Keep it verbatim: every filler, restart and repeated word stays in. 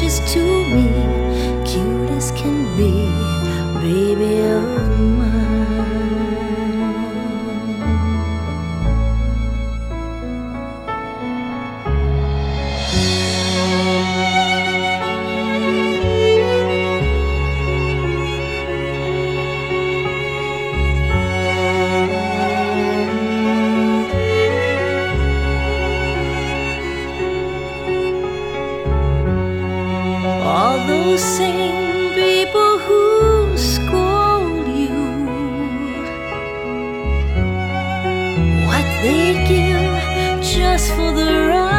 precious to me, cute as can be, baby of mine. All those same people who scold you, what they'd give just for the right